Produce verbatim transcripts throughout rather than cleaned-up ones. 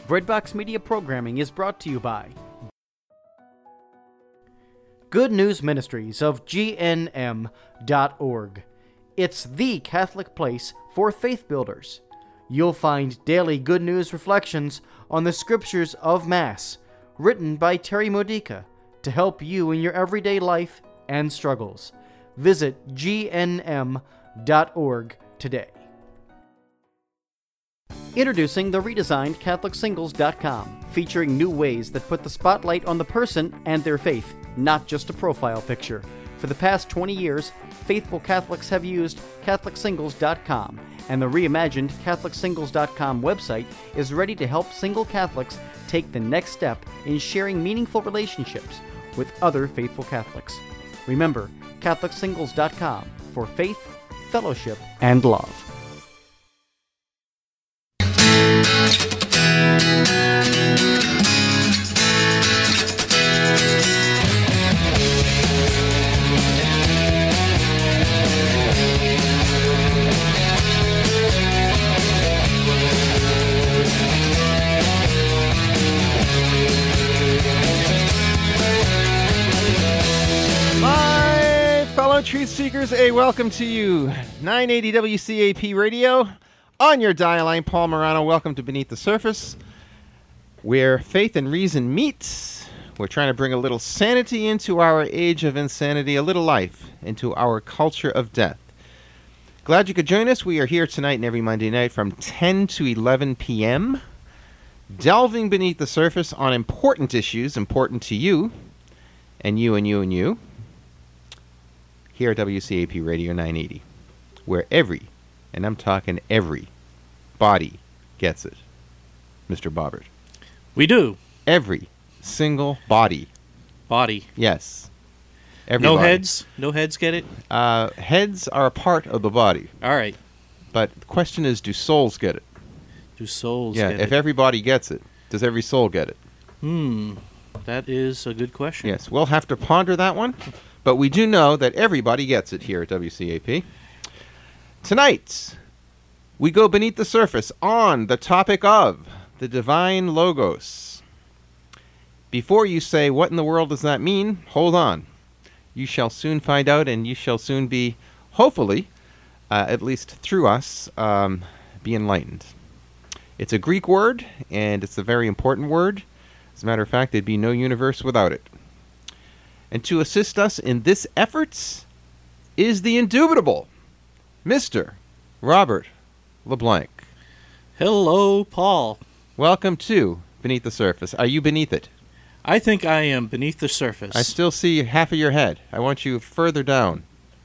Breadbox Media programming is brought to you by Good News Ministries of G N M dot org. It's the Catholic place for faith builders. You'll find daily good news reflections on the scriptures of Mass, written by Terry Modica, to help you in your everyday life and struggles. Visit G N M dot org today. Introducing the redesigned Catholic Singles dot com, featuring new ways that put the spotlight on the person and their faith, not just a profile picture. For the past twenty years, faithful Catholics have used Catholic Singles dot com, and the reimagined Catholic Singles dot com website is ready to help single Catholics take the next step in sharing meaningful relationships with other faithful Catholics. Remember, Catholic Singles dot com for faith, fellowship, and love. Truth Seekers, a welcome to you. nine eighty W C A P Radio on your dial. I'm Paul Morano. Welcome to Beneath the Surface, where faith and reason meet. We're trying to bring a little sanity into our age of insanity, a little life into our culture of death. Glad you could join us. We are here tonight and every Monday night from ten to eleven p.m., delving beneath the surface on important issues important to you, and you and you and you. Here at W C A P Radio nine eighty, where every, and I'm talking every, body gets it. Mister Bobbert. We do. Every single body. Body. Yes. Every no body. heads? No heads get it? Uh, heads are a part of the body. All right. But the question is, do souls get it? Do souls yeah, get it? if every body gets it, does every soul get it? Hmm. That is a good question. Yes, we'll have to ponder that one. But we do know that everybody gets it here at W C A P. Tonight, we go beneath the surface on the topic of the Divine Logos. Before you say, what in the world does that mean? Hold on. You shall soon find out, and you shall soon be, hopefully, uh, at least through us, um, be enlightened. It's a Greek word, and it's a very important word. As a matter of fact, there'd be no universe without it. And to assist us in this effort is the indubitable Mister Robert LeBlanc. Hello, Paul. Welcome to Beneath the Surface. Are you beneath it? I think I am beneath the surface. I still see half of your head. I want you further down.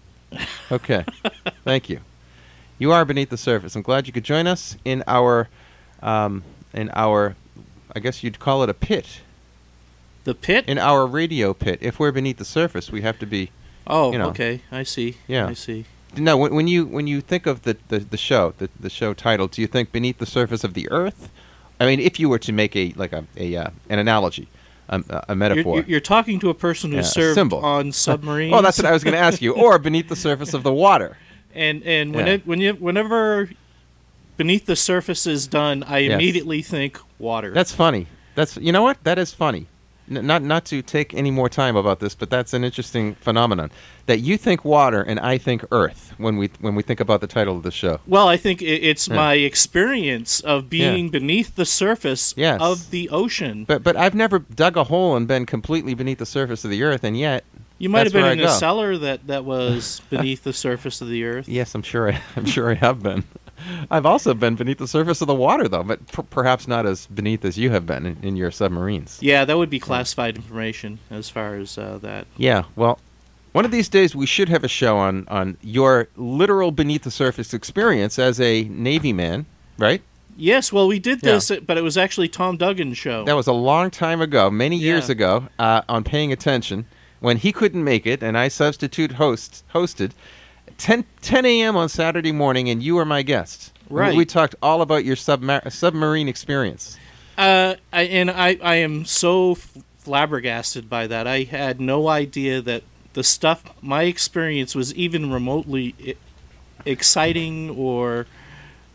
Okay. Thank you. You are beneath the surface. I'm glad you could join us in our, um, in our, I guess you'd call it a pit. The pit? In our radio pit. If we're beneath the surface, we have to be. Oh, you know, okay. I see. Yeah. I see. No, when, when you when you think of the, the, the show, the, the show title, do you think beneath the surface of the earth? I mean, if you were to make a like a, a uh, an analogy, um, a, a metaphor. You're, you're talking to a person who yeah, served on submarines. Oh, that's what I was going to ask you. Or beneath the surface of the water. And and when yeah. it, when you whenever beneath the surface is done, I yes. immediately think water. That's funny. That's you know what? That is funny. N- not not to take any more time about this, but that's an interesting phenomenon. That you think water and I think earth when we when we think about the title of the show. Well, I think it, it's yeah. my experience of being yeah. beneath the surface yes. of the ocean. But but I've never dug a hole and been completely beneath the surface of the earth, and yet you might have been in a go. cellar that, that was beneath the surface of the earth. Yes, I'm sure. I, I'm sure I have been. I've also been beneath the surface of the water, though, but p- perhaps not as beneath as you have been in, in your submarines. Yeah, that would be classified information as far as uh, that. Yeah, well, one of these days we should have a show on, on your literal beneath the surface experience as a Navy man, right? Yes, well, we did this, Yeah. but it was actually Tom Duggan's show. That was a long time ago, many Yeah. years ago, uh, on Paying Attention, when he couldn't make it, and I substitute host hosted. ten a.m. on Saturday morning, and you were my guest. Right. We, we talked all about your submar- submarine experience. Uh, I, and I, I am so f- flabbergasted by that. I had no idea that the stuff, my experience was even remotely I- exciting or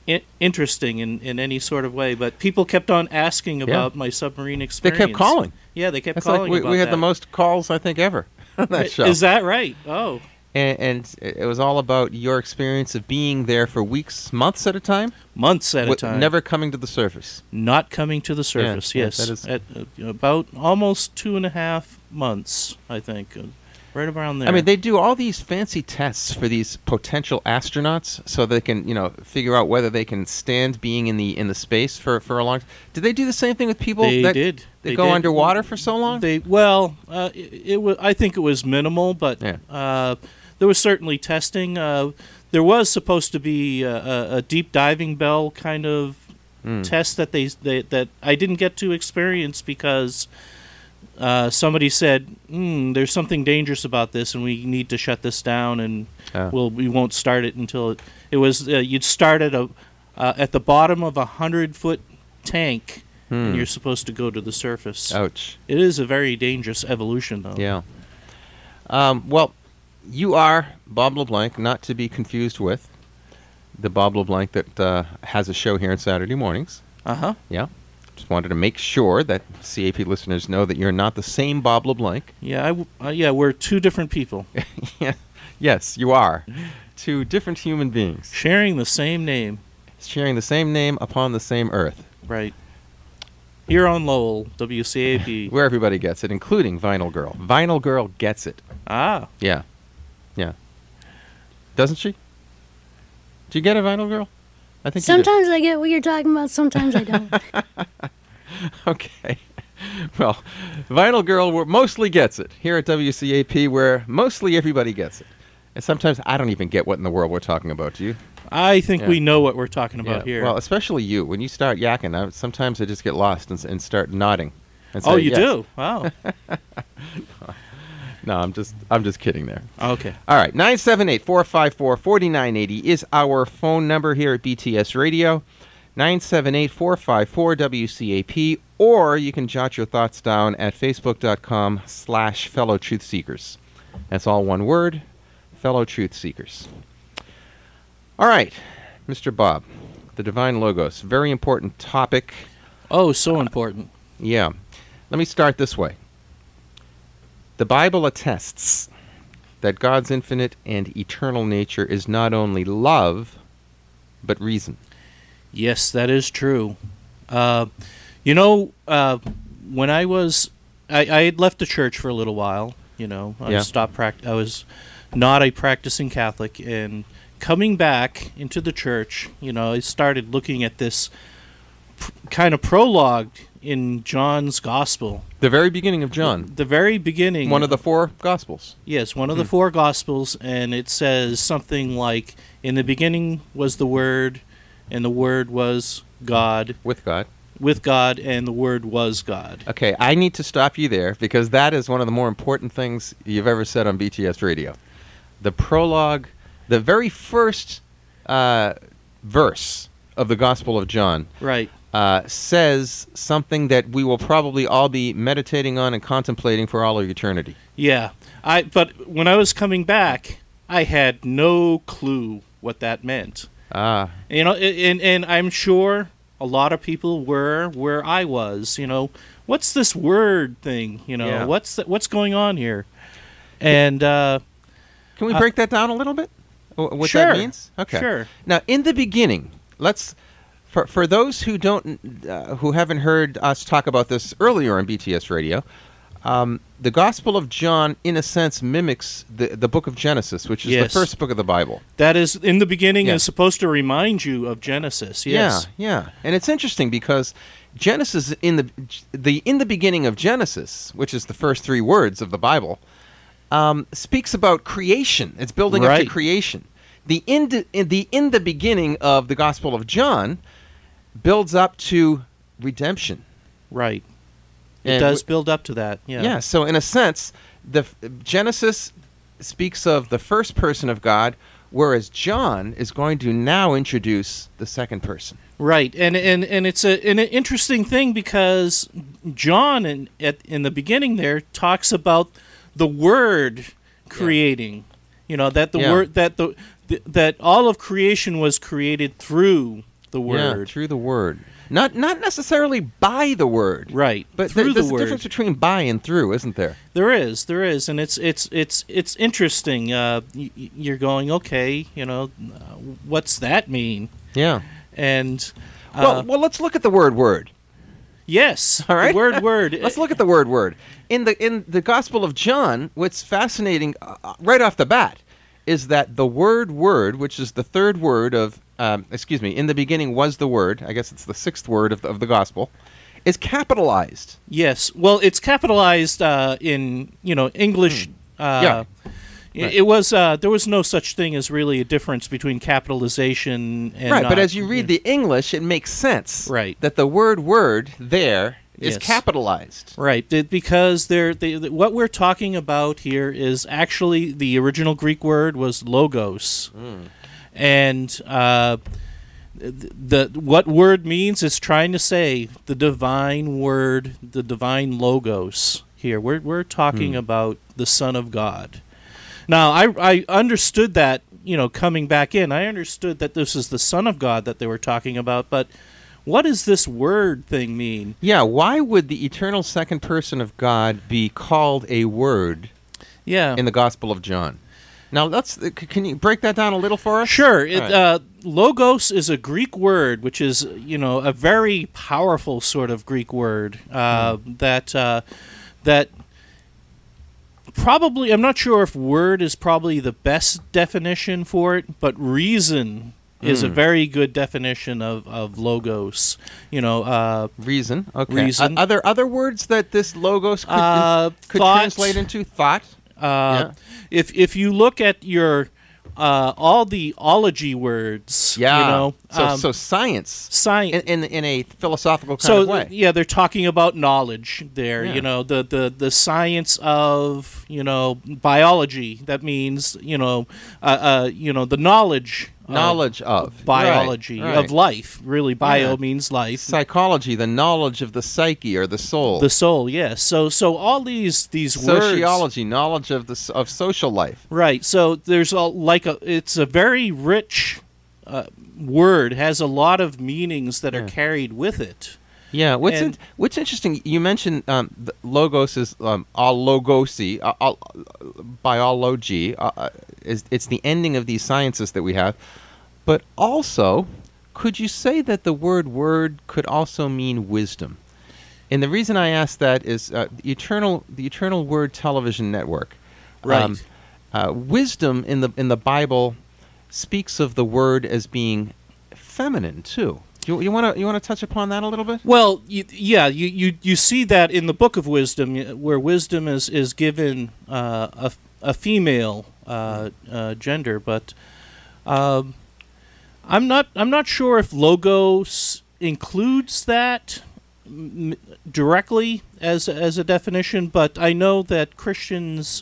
I- interesting in, in any sort of way, but people kept on asking about my submarine They experience. kept calling. Yeah, they kept That's calling like we, about we had that. the most calls I think ever on that show. Is that right? Oh, and, and it was all about your experience of being there for weeks, months at a time, months at a Wi- time. never coming to the surface. Not coming to the surface, yeah, yes. that is- At uh, about almost two and a half months, I think. Uh, right around there. I mean, they do all these fancy tests for these potential astronauts, so they can, you know, figure out whether they can stand being in the in the space for, for a long. Did they do the same thing with people They that did. They, They go did. underwater for so long? They well, uh, it, it was. I think it was minimal, but Yeah. uh, there was certainly testing. Uh, there was supposed to be a, a, a deep diving bell kind of Mm. test that they, they that I didn't get to experience because uh, somebody said, mm, "There's something dangerous about this, and we need to shut this down, and Oh. we'll we won't start it until it." It was uh, you'd start at a uh, at the bottom of a hundred foot tank, Hmm. and you're supposed to go to the surface. Ouch. It is a very dangerous evolution, though. Yeah. Um, well, you are Bob LeBlanc, not to be confused with the Bob LeBlanc that uh, has a show here on Saturday mornings. Uh huh. Yeah. Just wanted to make sure that C A P listeners know that you're not the same Bob LeBlanc. Yeah. I w- uh, yeah. We're two different people Yeah. Yes, you are. Two different human beings sharing the same name. sharing the same name upon the same earth, Right. Here on Lowell, W C A P. where everybody gets it, including Vinyl Girl. Vinyl Girl gets it. ah. Yeah. Yeah. Doesn't she? Do you get it, Vinyl Girl? I think you did. Sometimes I get what you're talking about, sometimes I don't. Okay. Well, Vinyl Girl w- mostly gets it here at W C A P, where mostly everybody gets it. And sometimes I don't even get what in the world we're talking about, do you? I think Yeah. we know what we're talking about Yeah. here. Well, especially you. When you start yakking, I, sometimes I just get lost and, s- and start nodding. And oh, say, you yes. do? Wow. No, I'm just I'm just kidding there. Okay. All right, nine seven eight, four five four, four nine eight zero is our phone number here at B T S Radio. nine seven eight, four five four, W C A P, or you can jot your thoughts down at facebook.com slash fellow truth seekers. That's all one word, fellow truth seekers. All right, Mister Bob, the Divine Logos, very important topic. Oh, so important. Yeah. Let me start this way. The Bible attests that God's infinite and eternal nature is not only love, but reason. Yes, that is true. Uh, you know, uh, when I was, I, I had left the church for a little while. You know, I Yeah. stopped. Pract- I was not a practicing Catholic, and coming back into the church, you know, I started looking at this pr- kind of prologue in John's Gospel. The very beginning of John, The very beginning. one of the four Gospels. Yes, one of the four Gospels, and it says something like, "In the beginning was the Word, and the Word was God, With God. with God, and the Word was God." Okay, I need to stop you there because that is one of the more important things you've ever said on B T S Radio. The prologue, the very first uh, verse of the Gospel of John Right. uh, says something that we will probably all be meditating on and contemplating for all of eternity. Yeah. I. But when I was coming back, I had no clue what that meant. Ah, You know, a- and and I'm sure a lot of people were where I was. You know, what's this word thing? You know, Yeah. what's th- what's going on here? And uh, can we Uh, break that down a little bit? Wh- What sure, that means? Okay. Sure. Now, in the beginning, let's for for those who don't uh, who haven't heard us talk about this earlier on B T S Radio, um, the Gospel of John, in a sense, mimics the the book of Genesis, which is Yes. the first book of the Bible. That is, in the beginning, Yeah. is supposed to remind you of Genesis. Yes. Yeah, yeah, and it's interesting because Genesis in the the in the beginning of Genesis, which is the first three words of the Bible, um, speaks about creation. It's building up to Right. creation. The in the, in the in the beginning of the Gospel of John builds up to redemption. Right. It And does w- build up to that. Yeah. Yeah. So in a sense, the f- Genesis speaks of the first person of God, whereas John is going to now introduce the second person. Right. And and and it's a an interesting thing because John in at in the beginning there talks about the Word creating. You know that the Yeah. word that the, the that all of creation was created through the Yeah, word. through the word. Not not necessarily by the word. Right. But through th- there's the a word. difference between by and through, isn't there? There is, there is, and it's it's it's it's interesting. Uh, y- y- you're going, okay, you know, uh, what's that mean? Yeah. And uh, Well, well, let's look at the word word. yes, All right. the word word. Let's look at the word word. In the in the Gospel of John, what's fascinating uh, right off the bat is that the word word, which is the third word of um, excuse me, in the beginning was the word, I guess it's the sixth word of the, of the gospel, is capitalized. Yes, well, it's capitalized uh, in you know English. Uh, Yeah. It, Right. it was uh, there was no such thing as really a difference between capitalization and right, but not- as you read the English, it makes sense Right. that the word word there is Yes. capitalized. Right, th- because they're, they, th- what we're talking about here is actually the original Greek word was logos, and uh, th- the what word means is trying to say the divine word, the divine logos. Here, we're we're talking about the Son of God. Now, I I understood that, you know, coming back in, I understood that this is the Son of God that they were talking about, but what does this word thing mean? Yeah, why would the eternal second person of God be called a word Yeah. in the Gospel of John? Now, let's uh, c- can you break that down a little for us? Sure. It, All right. uh, logos is a Greek word, which is, you know, a very powerful sort of Greek word uh, Hmm. that uh, that probably, I'm not sure if word is probably the best definition for it, but reason is a Hmm. very good definition of, of logos. You know, uh, Reason. Okay. Reason. Uh, are there other words that this logos could, uh, could thought, translate into? Thought. Uh, If if you look at your uh, all the ology words, Yeah. you know, so, um, so science science. in, in in a philosophical kind So of way. th- yeah, they're talking about knowledge there. Yeah. You know, the, the the science of, you know, biology. That means, you know, uh, uh you know, the knowledge of Knowledge of biology Right, of life. Really, bio Yeah. means life. psychology, the knowledge of the psyche or the soul. The soul, yes. So so all these these words. Sociology, knowledge of the s- of social life. Right. So there's a like a it's a very rich uh, word, has a lot of meanings that are Yeah. carried with it. Yeah, what's And- in, what's interesting? You mentioned um, the logos is um, allogosi, uh, al- biology. Uh, uh, is it's the ending of these sciences that we have, but also, could you say that the word "word" could also mean wisdom? And the reason I ask that is uh, the eternal the Eternal Word Television Network. Right. uh, wisdom in the in the Bible speaks of the word as being feminine too. You you want to you want to touch upon that a little bit? Well, you, yeah, you, you, you see that in the Book of Wisdom, y- where wisdom is is given uh, a a female uh, uh, gender, but um, I'm not I'm not sure if logos includes that m- directly as as a definition, but I know that Christians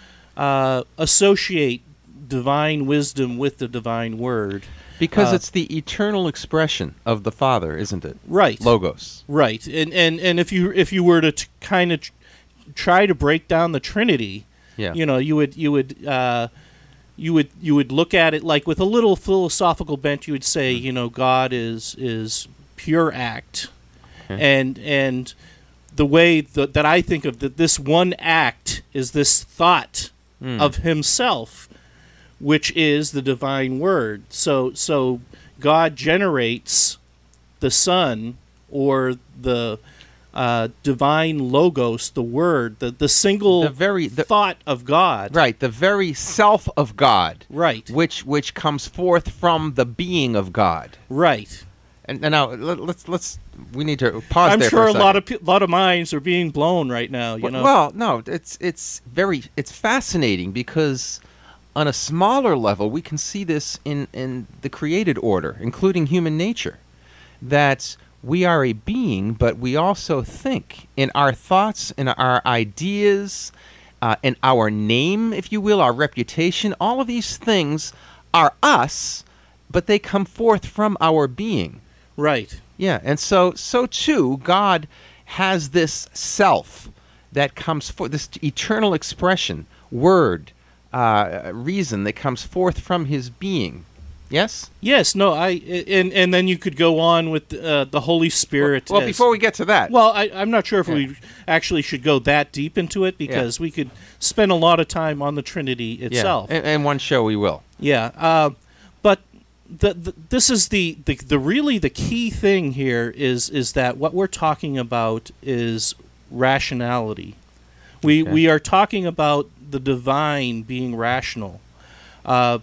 uh, associate divine wisdom with the divine word. Because Uh, it's the eternal expression of the Father, isn't it? Right. Logos. Right, and and and if you if you were to t- kind of tr- try to break down the Trinity, Yeah. you know, you would you would uh, you would you would look at it like with a little philosophical bent. You would say, you know, God is is pure act, Okay. and and the way that that I think of that this one act is this thought Mm. of Himself, which is the divine word. So so God generates the Son, or the uh, divine logos, the word, the, the single The very the, thought of God. right, the very self of God, Right. which which comes forth from the being of God. Right. And, and now let, let's let's we need to pause I'm there sure for a a, lot second. of pe- lot of minds are being blown right now. You Well- know. Well, no, it's it's very it's fascinating because on a smaller level we can see this in in the created order, including human nature, that we are a being, but we also think in our thoughts, in our ideas, uh, in our name, if you will, our reputation. All of these things are us, but they come forth from our being. Right. Yeah, and so so too, God has this self that comes forth, this eternal expression, word, uh, reason that comes forth from His being. Yes? Yes, no, I and and then you could go on with uh, the Holy Spirit. Well, well as, before we get to that. Well, I, I'm not sure if Yeah. we actually should go that deep into it because we could spend a lot of time on the Trinity itself. Yeah, and, and one show we will. Yeah, uh, but the, the this is the, the the really the key thing here is is that what we're talking about is rationality. We Okay. we are talking about the divine being rational. Uh,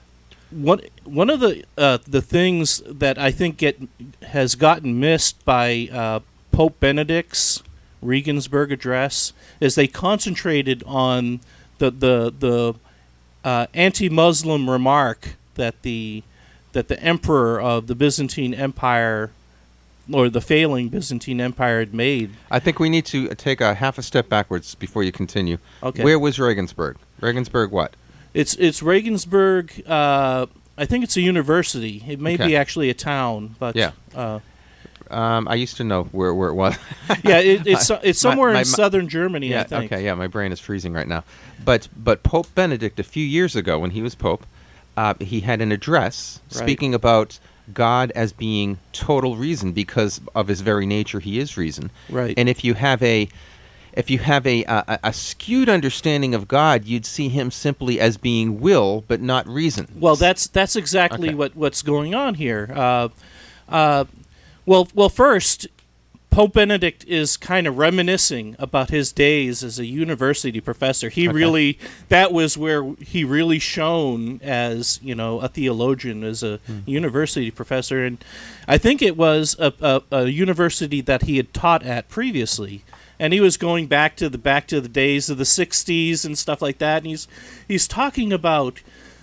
one one of the uh, the things that I think get has gotten missed by uh, Pope Benedict's Regensburg address is they concentrated on the the the uh, anti-Muslim remark that the that the emperor of the Byzantine Empire or the failing Byzantine Empire had made. I think we need to take a half a step backwards before you continue. Okay. Where was Regensburg? Regensburg what? It's it's Regensburg. Uh, I think it's a university. It may Okay. be actually a town, but Yeah. uh, Um, I used to know where, where it was. yeah, it, it's it's My- somewhere my- in southern Germany. yeah, I think. okay, yeah, my brain is freezing right now. But but Pope Benedict, a few years ago when he was Pope, uh, he had an address Right. speaking about God as being total reason because of his very nature. He is reason. Right. And if you have a if you have a, a a skewed understanding of God, you'd see him simply as being will but not reason. Well, that's that's exactly Okay. what, what's going on here. Uh, uh, well, well, first, Pope Benedict is kind of reminiscing about his days as a university professor. He Okay. really that was where he really shone as you know a theologian, as a Hmm. university professor, and I think it was a, a, a university that he had taught at previously. And he was going back to the back to the days of the sixties and stuff like that. And he's he's talking about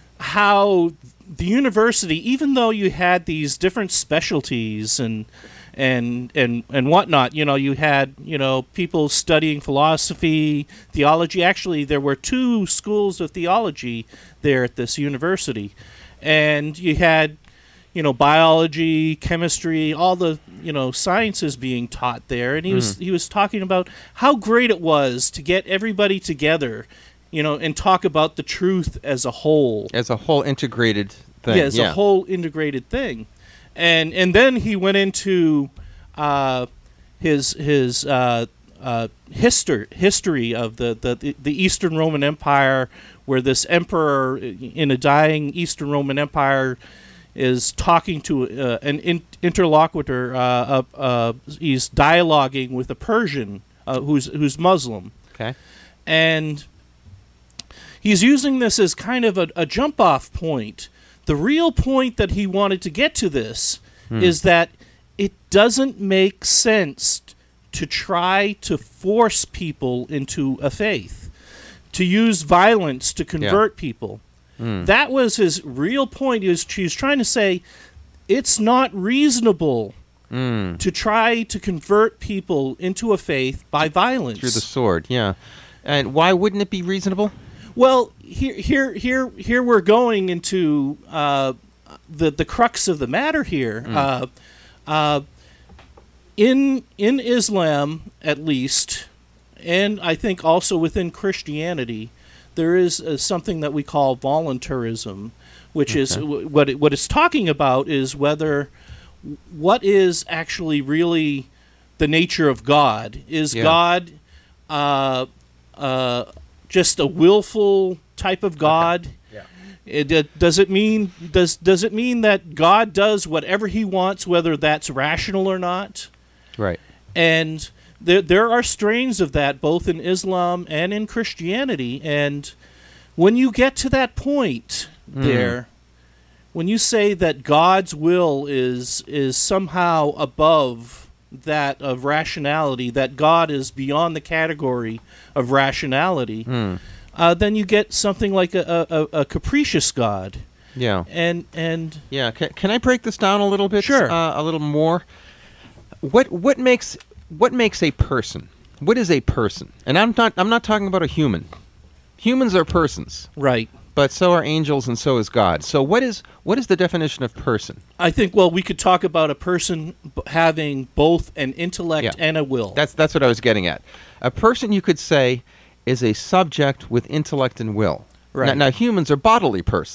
how the university, even though you had these different specialties and and and and whatnot, you know, you had you know people studying philosophy, theology. Actually, there were two schools of theology there at this university, and you had you know biology, chemistry, all the you know sciences being taught there. And he was he was talking about how great it was to get everybody together, you know, and talk about the truth as a whole. As a whole integrated thing. Yeah, as a whole integrated thing. And and then he went into uh, his his uh, uh, history history of the, the, the Eastern Roman Empire, where this emperor in a dying Eastern Roman Empire is talking to uh, an in- interlocutor. Uh, uh, uh, he's dialoguing with a Persian uh, who's who's Muslim, Okay. and he's using this as kind of a, a jump-off point. The real point that he wanted to get to this is that it doesn't make sense to try to force people into a faith, to use violence to convert people. That was his real point. He was, he was trying to say it's not reasonable Mm. to try to convert people into a faith by violence. Through the sword, yeah. And why wouldn't it be reasonable? Well, here, here, here, here we're going into uh, the the crux of the matter here. Uh, uh, in in Islam, at least, and I think also within Christianity, there is uh, something that we call voluntarism, which is w- what it, what it's talking about is whether what is actually really the nature of God. Is Yeah. God uh, uh, just a willful type of God? Yeah. It, it- does it mean does does it mean that God does whatever He wants, whether that's rational or not? Right. And there there are strains of that both in Islam and in Christianity. And when you get to that point there, when you say that God's will is is somehow above that of rationality, that God is beyond the category of rationality, uh, then you get something like a, a, a capricious God. Yeah. And and Yeah. Can, can I break this down a little bit? Sure. Uh, a little more. What what makes what makes a person? What is a person? And I'm not I'm not talking about a human. Humans are persons, right. but so are angels and so is God. So what is what is the definition of person? I think, well, we could talk about a person b- having both an intellect Yeah. and a will. That's that's what I was getting at. A person, you could say, is a subject with intellect and will. Right. Now, now humans are bodily persons.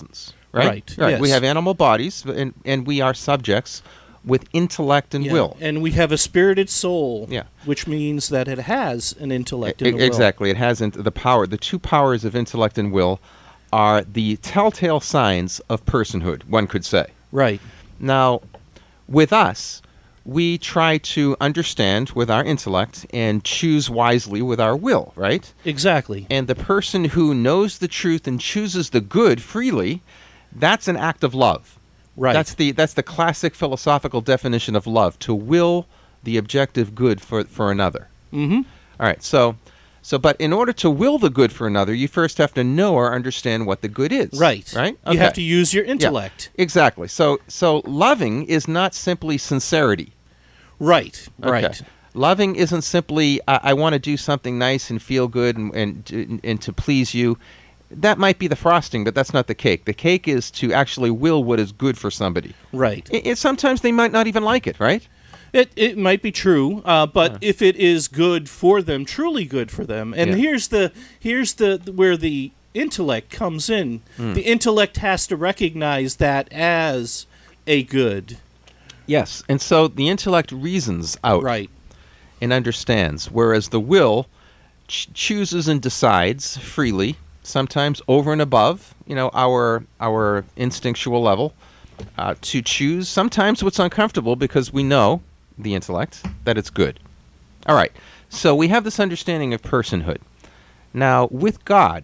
right? Right, We yes. have animal bodies, and, and we are subjects with intellect and Yeah, will. and we have a spirited soul, Yeah. which means that it has an intellect E- and a will. exactly. It hasn't the power. The two powers of intellect and will are the telltale signs of personhood, one could say. Right. Now, with us, we try to understand with our intellect and choose wisely with our will, right? Exactly. And the person who knows the truth and chooses the good freely, that's an act of love. Right. That's the that's the classic philosophical definition of love, to will the objective good for, for another. Mm-hmm. All right, so so but in order to will the good for another, you first have to know or understand what the good is. Right. Right? You Okay. have to use your Yeah, intellect. exactly. So so loving is not simply sincerity. Right. Okay. Right. Loving isn't simply I, I want to do something nice and feel good and, and and to please you. That might be the frosting, but that's not the cake. The cake is to actually will what is good for somebody. Right. It, it, sometimes they might not even like it, right? It it might be true, uh, but if it is good for them, truly good for them, and Yeah. here's the here's the where the intellect comes in. Hmm. The intellect has to recognize that as a good. Yes. And so the intellect reasons out Right. and understands, whereas the will ch- chooses and decides freely, sometimes over and above, you know, our our instinctual level, uh, to choose sometimes what's uncomfortable because we know, the intellect, that it's good. All right, so we have this understanding of personhood. Now, with God,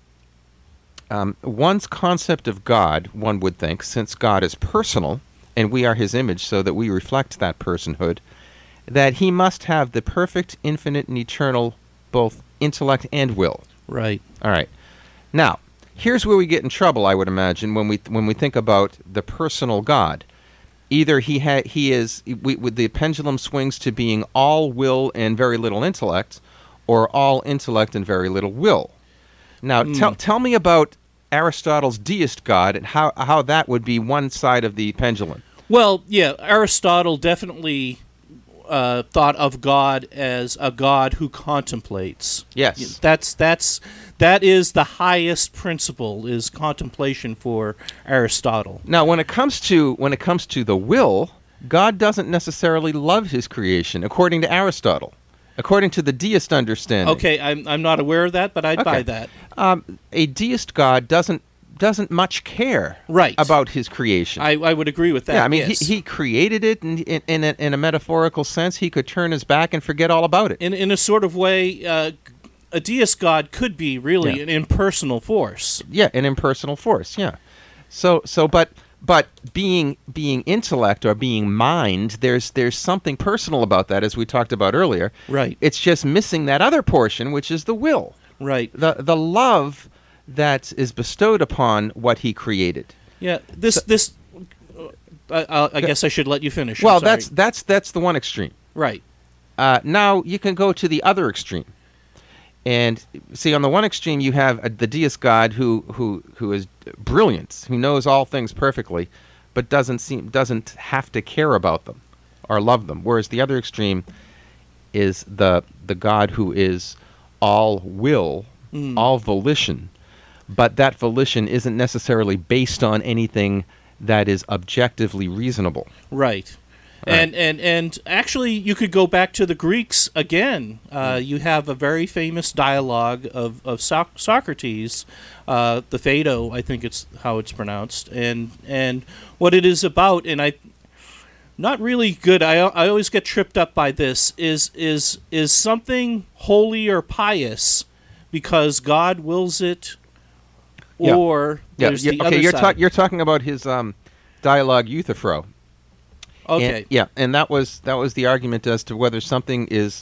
um, one's concept of God, one would think, since God is personal, and we are his image so that we reflect that personhood, that he must have the perfect, infinite, and eternal both intellect and will. Right. All right. Now, here's where we get in trouble, I would imagine, when we when we think about the personal God. Either he ha- he is we, with the pendulum swings to being all will and very little intellect, or all intellect and very little will. Now, tell tell me about Aristotle's deist God and how how that would be one side of the pendulum. Well, yeah, Aristotle definitely uh, thought of God as a God who contemplates. Yes. That's that's that is the highest principle, is contemplation for Aristotle. Now, when it comes to when it comes to the will, God doesn't necessarily love his creation, according to Aristotle. According to the deist understanding. Okay, I'm I'm not aware of that, but I'd Okay. buy that. Um, a deist God doesn't doesn't much care Right. about his creation. I, I would agree with that. yeah, I mean, yes. he, he created it, and in, in, a, in a metaphorical sense, he could turn his back and forget all about it. in in a sort of way, uh, a deist God could be really Yeah. an impersonal force. Yeah, an impersonal force. Yeah. So so, but but being being intellect or being mind, there's there's something personal about that, as we talked about earlier. Right. It's just missing that other portion, which is the will, Right. the the love that is bestowed upon what he created. Yeah. This this. Uh, I, I guess I should let you finish. I'm Well, sorry. that's that's that's the one extreme. right. Uh, now you can go to the other extreme, and see on the one extreme you have uh, the deist God who who who is brilliant, who knows all things perfectly, but doesn't seem doesn't have to care about them or love them. Whereas the other extreme is the the God who is all will, Mm. all volition, but that volition isn't necessarily based on anything that is objectively reasonable. Right. And, and and actually, you could go back to the Greeks again. Uh, you have a very famous dialogue of of Soc- Socrates, uh, the Phaedo, I think it's how it's pronounced, and and what it is about. And I, not really good. I I always get tripped up by this. Is is is something holy or pious because God wills it, Yeah. or Yeah, there's yeah, the okay, other you're, side. talk- you're talking about his um, dialogue Euthyphro. okay. And, yeah, and that was that was the argument as to whether something is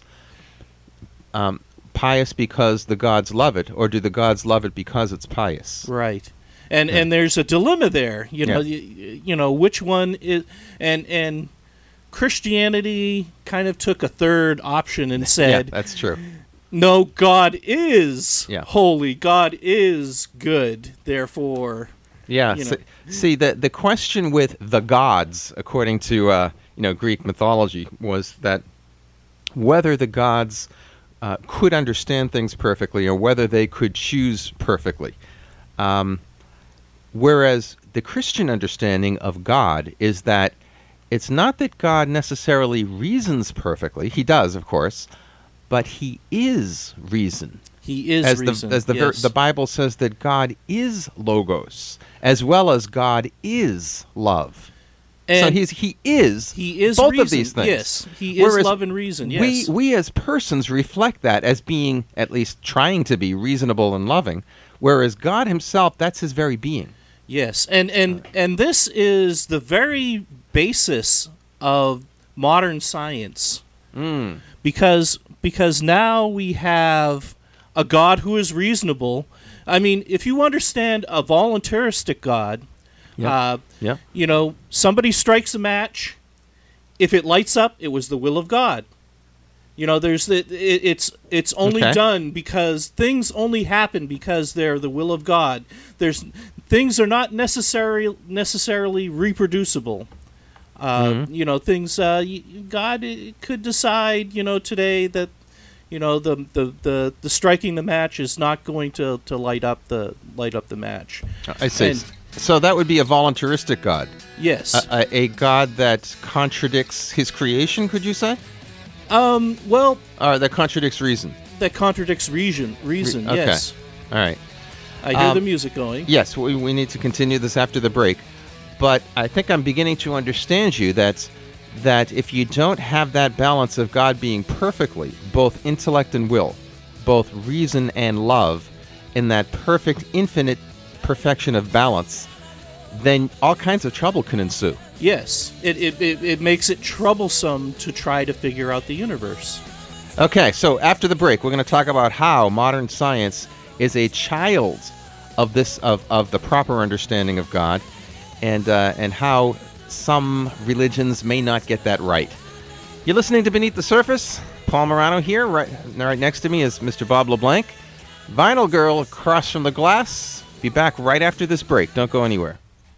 um, pious because the gods love it, or do the gods love it because it's pious? Right. And Yeah. and there's a dilemma there, you know, Yeah. you, you know which one is, and and Christianity kind of took a third option and Yeah, said, that's true. no, God is Yeah. holy, God is good, therefore, Yeah. You See, know. see, the the question with the gods, according to uh, you know Greek mythology, was that whether the gods uh, could understand things perfectly or whether they could choose perfectly. Um, whereas the Christian understanding of God is that it's not that God necessarily reasons perfectly. He does, of course, but he is reason. He is as reason. The, as the, ver- yes. the Bible says that God is logos, as well as God is love. And so he's he is he is both reason. of these things. Yes, he is Whereas love and reason. Yes, we we as persons reflect that as being at least trying to be reasonable and loving, whereas God himself, that's his very being. Yes, and and and this is the very basis of modern science, Mm. because because now we have a God who is reasonable. I mean, if you understand a voluntaristic God, Yep. uh, Yep. you know, somebody strikes a match. If it lights up, it was the will of God. You know, there's the it, it's it's only Okay. done because things only happen because they're the will of God. There's things are not necessarily necessarily reproducible. Uh, Mhm. You know, things uh, y- God uh, could decide. You know, today that you know the, the, the, the striking the match is not going to, to light up the light up the match. I see. And- So that would be a voluntaristic God, Yes. a, a, a God that contradicts his creation. Could you say, um. Well, or that contradicts reason? that contradicts reason. Reason. okay. Yes. All right. I hear Um, the music going. Yes, we, we need to continue this after the break. But I think I'm beginning to understand you that that if you don't have that balance of God being perfectly both intellect and will, both reason and love, in that perfect, infinite perfection of balance, then all kinds of trouble can ensue. Yes. It, it it it makes it troublesome to try to figure out the universe. Okay, so after the break, we're going to talk about how modern science is a child of this of, of the proper understanding of God, and uh, and how some religions may not get that right. You're listening to Beneath the Surface. Paul Morano here. Right, right next to me is Mister Bob LeBlanc. Vinyl Girl across from the glass. Be back right after this break. Don't go anywhere.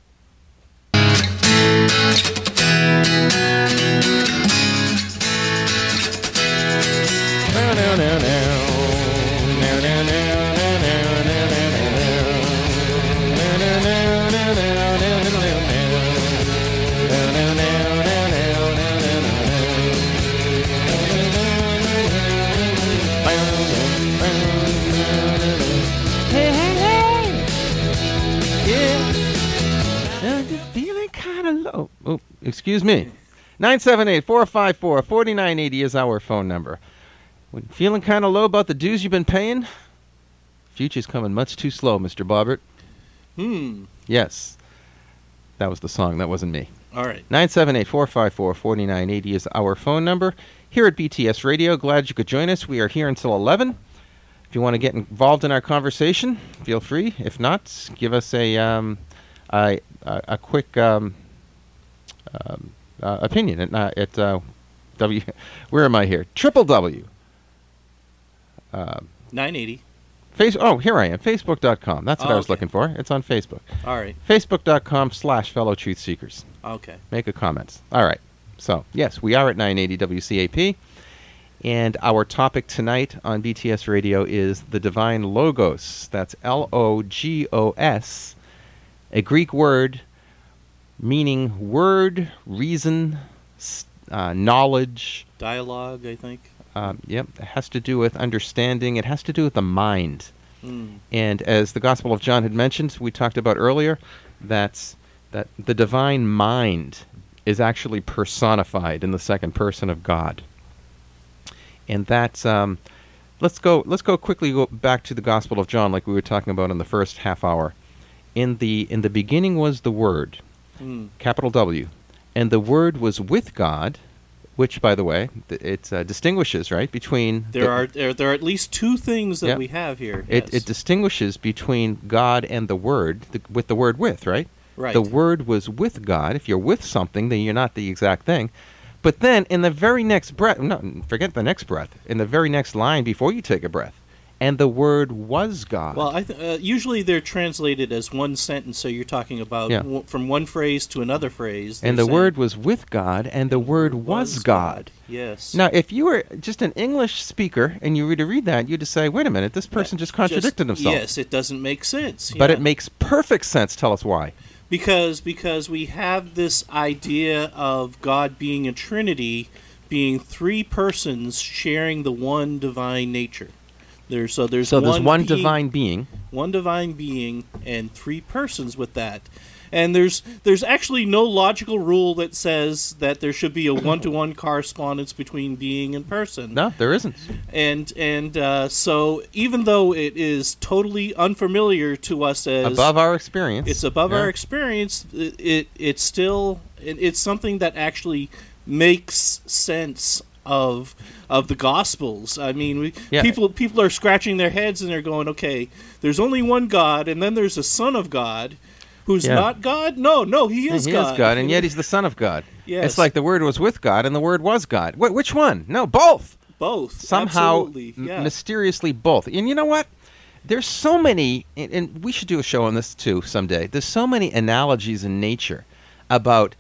Feeling kind of low. Oh, excuse me. nine seven eight, four five four, four nine eight zero is our phone number. When feeling kind of low about the dues you've been paying? Future's coming much too slow, Mister Bobbert. Hmm. Yes. That was the song. That wasn't me. All right. nine seven eight, four five four, four nine eight zero is our phone number. Here at B T S Radio, glad you could join us. We are here until eleven. If you want to get involved in our conversation, feel free. If not, give us a um, a, a, a quick um, um, uh, opinion at, uh, at uh, W. Where am I here? Triple W. Uh, nine eighty. face. Oh, here I am. Facebook dot com. That's what Oh, I was okay. looking for. It's on Facebook. All right. Facebook dot com slash fellow truth seekers. Okay. Make a comment. All right. So, yes, we are at nine eighty W C A P. And our topic tonight on B T S Radio is the divine logos. That's L O G O S, a Greek word meaning word, reason, s- uh, knowledge. Dialogue, I think. Um, yep, it has to do with understanding. It has to do with the mind. Hmm. And as the Gospel of John had mentioned, we talked about earlier, that's that the divine mind is actually personified in the second person of God. And that's um, let's go let's go quickly go back to the Gospel of John, like we were talking about in the first half hour. In the in the beginning was the Word, Hmm. capital W, and the Word was with God, which, by the way, th- it uh, distinguishes right between There the- are there, there are at least two things that Yep. we have here. It, yes. it distinguishes between God and the Word, the, with the word with, right? Right. The Word was with God. If you're with something, then you're not the exact thing. But then in the very next breath, no, forget the next breath, in the very next line before you take a breath, and the Word was God. Well, I th- uh, usually they're translated as one sentence, so you're talking about Yeah. w- from one phrase to another phrase. and they're the saying, Word was with God, and the Word was God. Yes. Now, if you were just an English speaker and you were to read that, you'd just say, wait a minute, this person just contradicted Just- himself. Yes, it doesn't make sense. But yeah. it makes perfect sense. Tell us why. because because we have this idea of God being a Trinity, being three persons sharing the one divine nature. There's so there's So one there's one being, divine being. one divine being, and three persons with that. And there's there's actually no logical rule that says that there should be a one-to-one correspondence between being and person. No, there isn't. And and uh, so even though it is totally unfamiliar to us as Above our experience. it's above Yeah. our experience, it, it it's still it, it's something that actually makes sense of of the Gospels. I mean, we, Yeah. people people are scratching their heads and they're going, okay, there's only one God, and then there's a Son of God. Who's Yeah. not God? No, no, he is he God. is God, and yet he's the Son of God. Yes. It's like the Word was with God, and the Word was God. Wh- which one? No, both. Both. Somehow, Absolutely. m- Yeah. mysteriously, both. And you know what? There's so many, and, and we should do a show on this too someday. There's so many analogies in nature about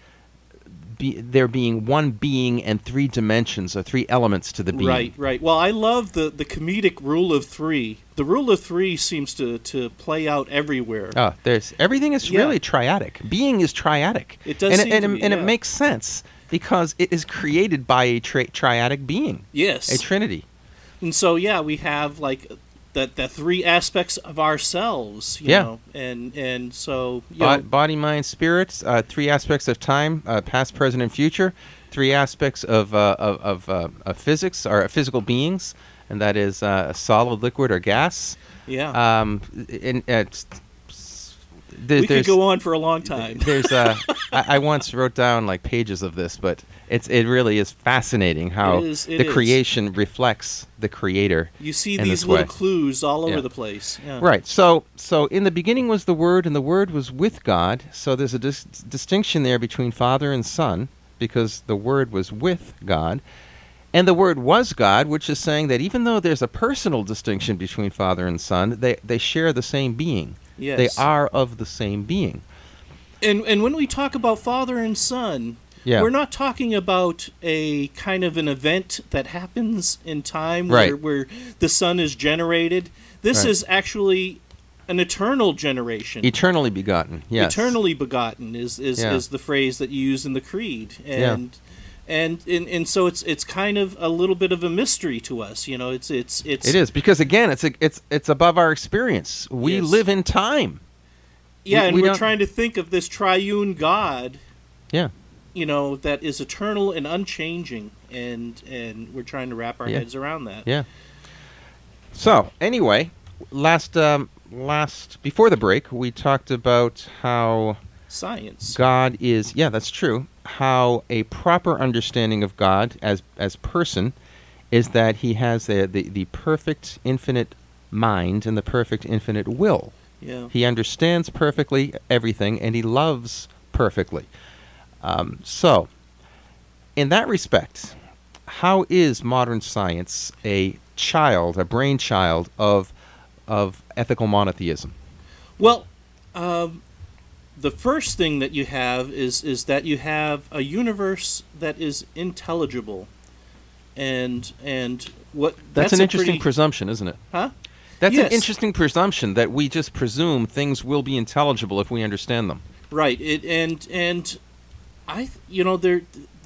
be, there being one being and three dimensions or three elements to the being. Right, right. Well, I love the, the comedic rule of three. The rule of three seems to, to play out everywhere. Oh, there's everything is Yeah. really triadic. Being is triadic. It does and seem and, to it, be, and yeah. it makes sense because it is created by a tri- triadic being, Yes. a trinity. And so, yeah, we have like the, the three aspects of ourselves, you Yeah. know, and and so you Bo- know, body, mind, spirit. Uh, three aspects of time: uh, past, present, and future. Three aspects of uh, of, of, uh, of physics or physical beings, and that is uh, solid, liquid, or gas. yeah, Um, and, uh, s- s- there- we could there's go on for a long time. there's uh, I, I once wrote down like pages of this, but it's it really is fascinating how It is- it the is. creation reflects the creator. You see in these this little way. clues all over Yeah. the place. Yeah. Right. So, so in the beginning was the Word, and the Word was with God. So there's a dis- distinction there between Father and Son, because the Word was with God, and the Word was God, which is saying that even though there's a personal distinction between Father and Son, they they share the same being. Yes. They are of the same being. And and when we talk about Father and Son, Yeah. we're not talking about a kind of an event that happens in time Right. where, where the Son is generated. This Right. is actually an eternal generation. Eternally begotten. Yes. Eternally begotten is is, Yeah. is the phrase that you use in the creed. And and, and and so it's it's kind of a little bit of a mystery to us, you know. It's it's it's It is because again, it's a, it's it's above our experience. We Yes. live in time. Yeah, we- and we we are don't- trying to think of this triune God, Yeah. you know, that is eternal and unchanging, and and we're trying to wrap our Yeah. heads around that. Yeah. So anyway, last um, last before the break, we talked about how Science. God is. Yeah, that's true. How a proper understanding of God as as person is that he has the the, the perfect infinite mind and the perfect infinite will. Yeah. He understands perfectly everything, and he loves perfectly. Um, so, in that respect, how is modern science a child, a brainchild of of ethical monotheism? Well, um, the first thing that you have is is that you have a universe that is intelligible, and and what That's, that's, an a interesting pretty, presumption, isn't it? huh? That's Yes. an interesting presumption that we just presume things will be intelligible if we understand them. Right. It and and I th- you know there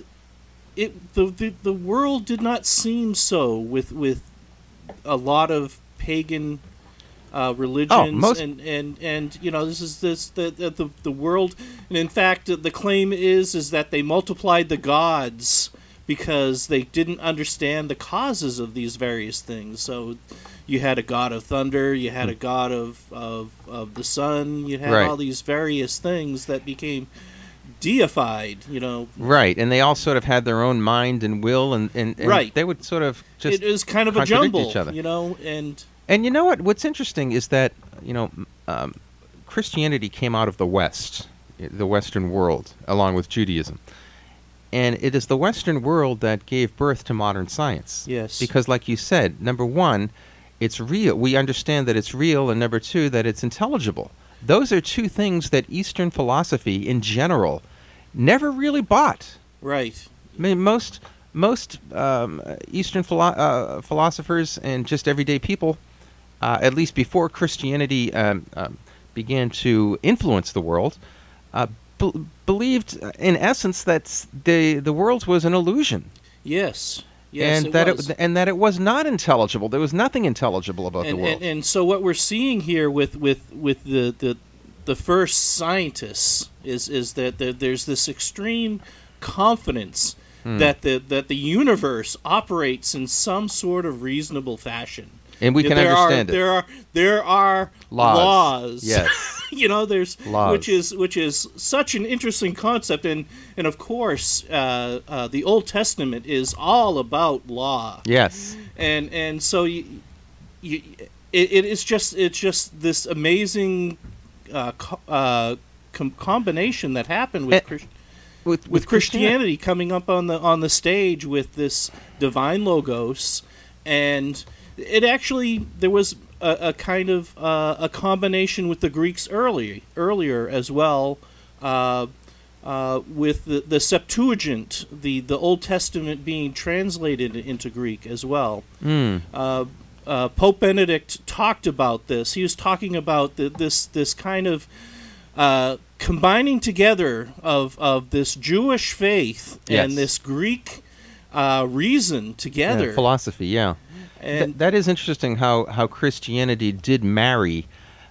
it the, the the world did not seem so with with a lot of pagan uh, religions most- and, and and you know this is this the, the the the world, and in fact the claim is is that they multiplied the gods because they didn't understand the causes of these various things. So you had a god of thunder, you had a god of, of, of the sun, you had Right. all these various things that became deified, you know. Right, and they all sort of had their own mind and will, and, and, and Right. they would sort of just It is kind of a contradict jumble, each other. you know, and And you know what? What's interesting is that you know m- um, Christianity came out of the West, i- the Western world, along with Judaism, and it is the Western world that gave birth to modern science. Yes. Because, like you said, number one, it's real. We understand that it's real, and number two, that it's intelligible. Those are two things that Eastern philosophy, in general, never really bought. right. I mean, most most um, Eastern philo- uh, philosophers and just everyday people, uh, at least before Christianity um, um, began to influence the world, uh, b- believed, uh, in essence, that the the world was an illusion. Yes. Yes, and it that was. it and that it was not intelligible. There was nothing intelligible about and, the world. And, and so what we're seeing here with with, with the, the the first scientists is is that there, there's this extreme confidence Hmm. that the that the universe operates in some sort of reasonable fashion. And we Yeah, can there understand are, it. There are there are Laws. laws. Yes. you know, there's Laws. which is which is such an interesting concept, and and of course, uh, uh, the Old Testament is all about law. Yes. And and so you, you it, it is just it's just this amazing uh, co- uh, com- combination that happened with Eh, Christ- With, with Christianity coming up on the on the stage with this divine logos, and it actually there was a, a kind of uh, a combination with the Greeks early earlier as well, uh, uh, with the, the Septuagint, the the Old Testament being translated into Greek as well. Mm. Uh, uh, Pope Benedict talked about this. He was talking about the, this this kind of uh, combining together of, of this Jewish faith Yes. and this Greek uh, reason together. Yeah, philosophy, yeah. Th- and that is interesting how, how Christianity did marry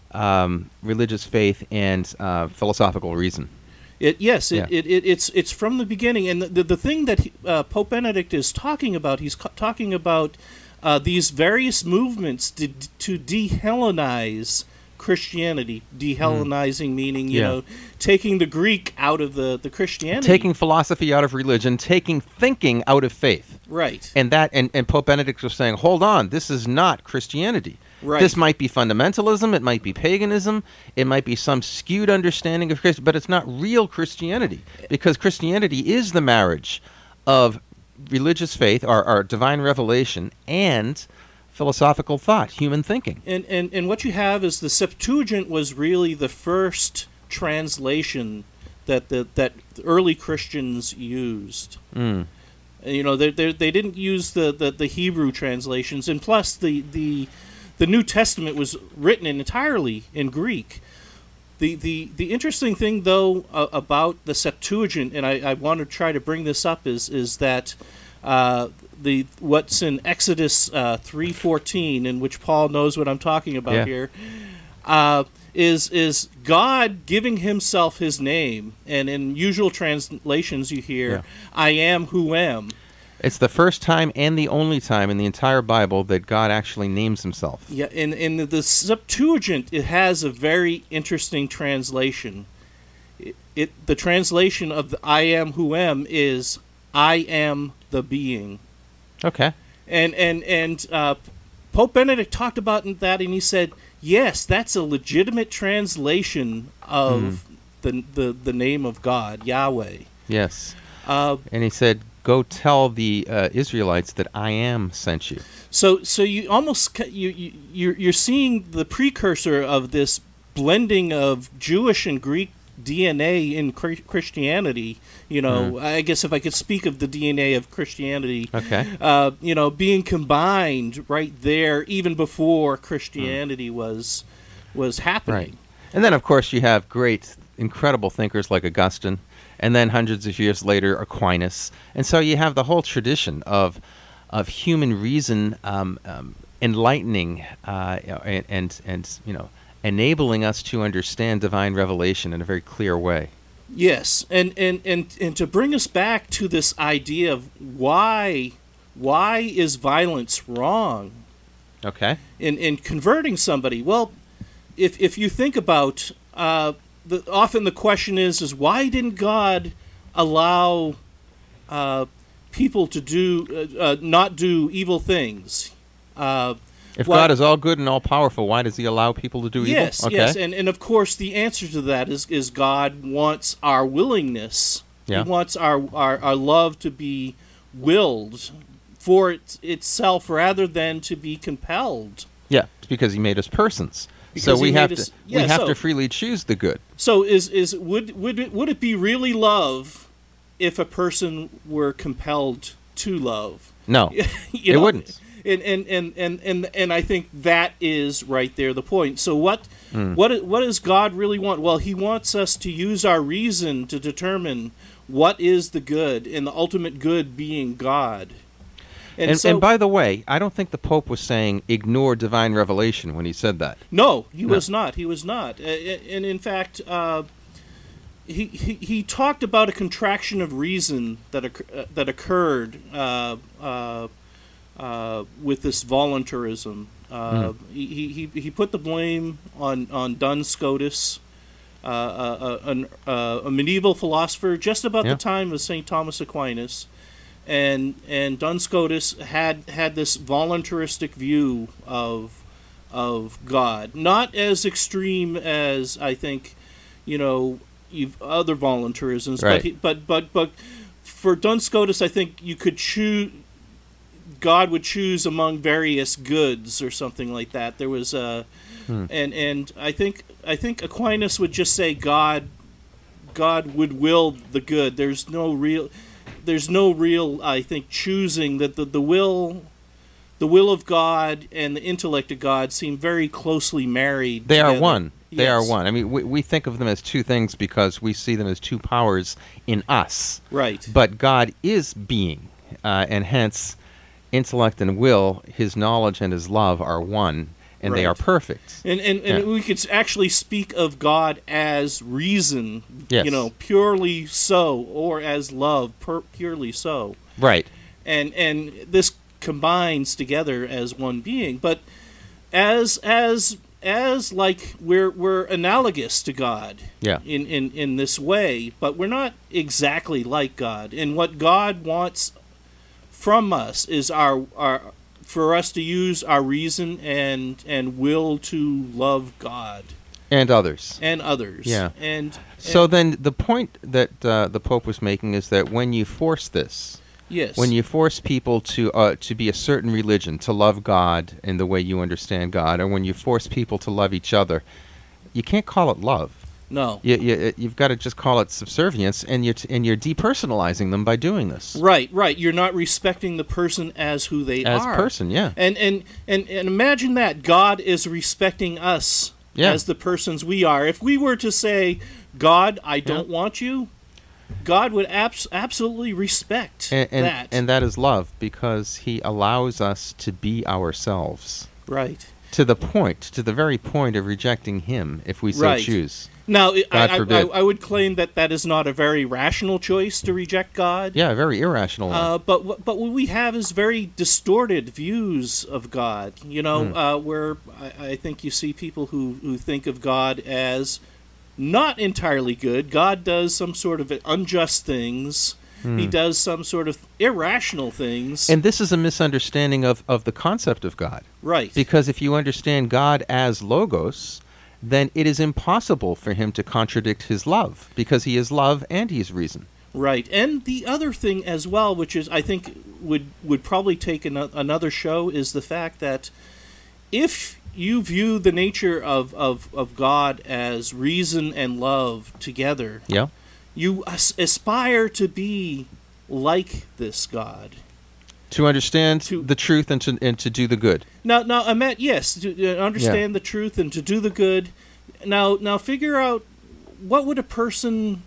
um, religious faith and uh, philosophical reason. it yes, it, Yeah. it, it it's it's from the beginning. And the the, the thing that he, uh, Pope Benedict is talking about, he's co- talking about uh, these various movements to, to de-Hellenize Christianity. De-Hellenizing meaning, you Yeah. know, taking the Greek out of the, the Christianity. Taking philosophy out of religion, taking thinking out of faith. Right. And that and, and Pope Benedict was saying, hold on, this is not Christianity. Right. This might be fundamentalism, it might be paganism, it might be some skewed understanding of Christ, but it's not real Christianity. Because Christianity is the marriage of religious faith, or, or divine revelation, and philosophical thought, human thinking. And, and and what you have is the Septuagint was really the first translation that the that early Christians used. Mm. And, you know, they they they didn't use the, the, the Hebrew translations, and plus the, the the New Testament was written entirely in Greek. The the the interesting thing though uh, about the Septuagint, and I, I want to try to bring this up, is is that uh, the what's in Exodus uh, three fourteen, in which Paul knows what I'm talking about Yeah. here, uh, is is God giving Himself His name, and in usual translations you hear, Yeah. "I am who am." It's the first time and the only time in the entire Bible that God actually names himself. Yeah, in in the, the Septuagint, it has a very interesting translation. It, it the translation of the "I am who am" is "I am the being." Okay. And and and uh, Pope Benedict talked about that, and he said, yes, that's a legitimate translation of the, the the name of God, Yahweh. Yes. Uh, And he said, go tell the uh, Israelites that I am sent you. so so you almost ca- you you you're, you're seeing the precursor of this blending of Jewish and Greek D N A in Chri- Christianity. You know, I guess if I could speak of the D N A of Christianity, Okay. uh, you know, being combined right there even before Christianity was was happening. Right. And then, of course, you have great, incredible thinkers like Augustine, and then hundreds of years later, Aquinas. And so you have the whole tradition of of human reason um, um, enlightening uh, and, and, and, you know, enabling us to understand divine revelation in a very clear way. Yes, and, and, and, and to bring us back to this idea of why why is violence wrong Okay. in, in converting somebody? Well, if if you think about uh, the often the question is is why didn't God allow uh, people to do uh, uh, not do evil things? Uh, If why- God is all good and all powerful, why does he allow people to do evil? Yes, Okay. yes, and and of course the answer to that is is God wants our willingness. Yeah. He wants our, our, our love to be willed for it, itself rather than to be compelled. Yeah, it's because he made us persons. Because so he we made have us- to yeah, we have so- to freely choose the good. So is is would would it, would it be really love if a person were compelled to love? No. You It know, wouldn't. and, and, and, and, and, and I think that is right there the point. So what Mm. what what does God really want? Well, he wants us to use our reason to determine what is the good, and the ultimate good being God. And, And, so, and by the way, I don't think the Pope was saying ignore divine revelation when he said that. no, he No. was not. He was not. Uh, and in fact, uh, he, he he talked about a contraction of reason that occ- uh, that occurred uh, uh, uh, with this voluntarism. Uh, he, he he put the blame on on Duns Scotus, uh, a, a, an- uh, a medieval philosopher just about Yeah. the time of Saint Thomas Aquinas, and and Duns Scotus had had this voluntaristic view of of God, not as extreme as I think, you know, you've other voluntarisms, Right. but he, but but but for Duns Scotus, I think you could choose. God would choose among various goods or something like that. There was a, Hmm. and and I think I think Aquinas would just say God, God would will the good. There's no real, there's no real I think choosing that the the will, the will of God and the intellect of God seem very closely married. They are together. one. They are Yes. one. I mean, we, we think of them as two things because we see them as two powers in us. Right. But God is being, uh, and hence, intellect and will, his knowledge and his love are one, and they Right. are perfect. And and, and Yeah. we could actually speak of God as reason, Yes. you know, purely so, or as love, per- purely so. Right. And and this combines together as one being. But as as as like we're we're analogous to God Yeah. in, in, in this way, but we're not exactly like God. And what God wants from us is our our for us to use our reason and and will to love God And others. and others. Yeah. And So and- then the point that uh, the Pope was making is that when you force this, yes, when you force people to uh, to be a certain religion, to love God in the way you understand God, or when you force people to love each other, you can't call it love. no. You, you, you've got to just call it subservience, and you're t- and you're depersonalizing them by doing this. Right, right. You're not respecting the person as who they As are. person, yeah. And, and and and imagine that God is respecting us Yeah. as the persons we are. If we were to say, God, I don't want you, God would abs- absolutely respect And, and, that. and that is love, because he allows us to be ourselves. right. To the point, to the very point of rejecting him, if we so Right. choose. Now, I, God I, I, forbid. I would claim that that is not a very rational choice to reject God. Yeah, very irrational. one. Uh, but wh- but what we have is very distorted views of God. You know, Hmm. uh, where I, I think you see people who, who think of God as not entirely good. God does some sort of unjust things. He does some sort of irrational things. And this is a misunderstanding of, of the concept of God. right. Because if you understand God as Logos, then it is impossible for him to contradict his love, because he is love and he is reason. Right, and the other thing as well, which is I think would would probably take ano- another show, is the fact that if you view the nature of, of, of God as reason and love together, Yeah? you as- aspire to be like this God. To understand To- the truth and to, and to do the good. Now, now, I meant yes, to uh, understand the truth and to do the good. Now, now, figure out what would a person